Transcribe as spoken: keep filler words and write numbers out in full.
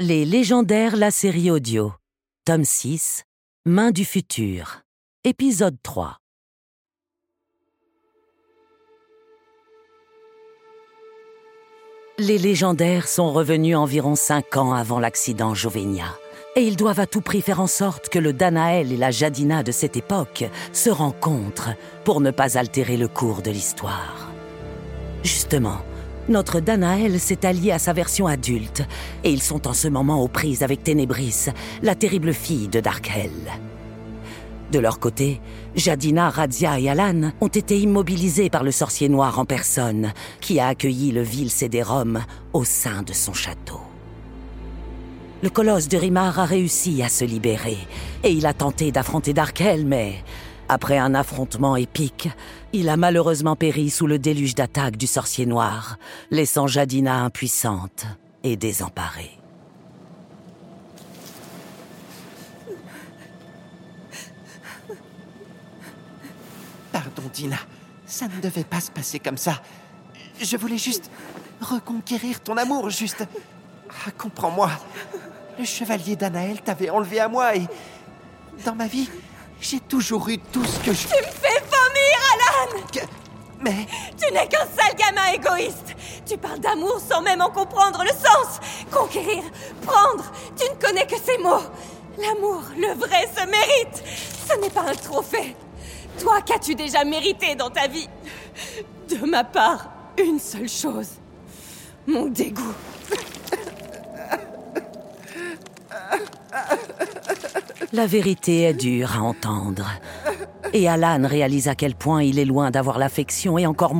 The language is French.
Les légendaires, la série audio. Tome six, Main du futur. Épisode trois. Les légendaires sont revenus environ cinq ans avant l'accident Jovenia. Et ils doivent à tout prix faire en sorte que le Danaël et la Jadina de cette époque se rencontrent pour ne pas altérer le cours de l'histoire. Justement, notre Danaël s'est allié à sa version adulte et ils sont en ce moment aux prises avec Ténébris, la terrible fille de Darkhel. De leur côté, Jadina, Radia et Alan ont été immobilisés par le sorcier noir en personne qui a accueilli le vil Cédérum au sein de son château. Le colosse de Rimar a réussi à se libérer et il a tenté d'affronter Darkhel, mais après un affrontement épique, il a malheureusement péri sous le déluge d'attaques du sorcier noir, laissant Jadina impuissante et désemparée. Pardon, Dina. Ça ne devait pas se passer comme ça. Je voulais juste reconquérir ton amour, juste... Ah, comprends-moi. Le chevalier Danaël t'avait enlevé à moi et... Dans ma vie, j'ai toujours eu tout ce que je... Tu me fais vomir, Alan! Que... Mais... Tu n'es qu'un sale gamin égoïste! Tu parles d'amour sans même en comprendre le sens! Conquérir, prendre, tu ne connais que ces mots! L'amour, le vrai, se mérite! Ce n'est pas un trophée! Toi, qu'as-tu déjà mérité dans ta vie? De ma part, une seule chose. Mon dégoût. La vérité est dure à entendre. Et Alan réalise à quel point il est loin d'avoir l'affection et encore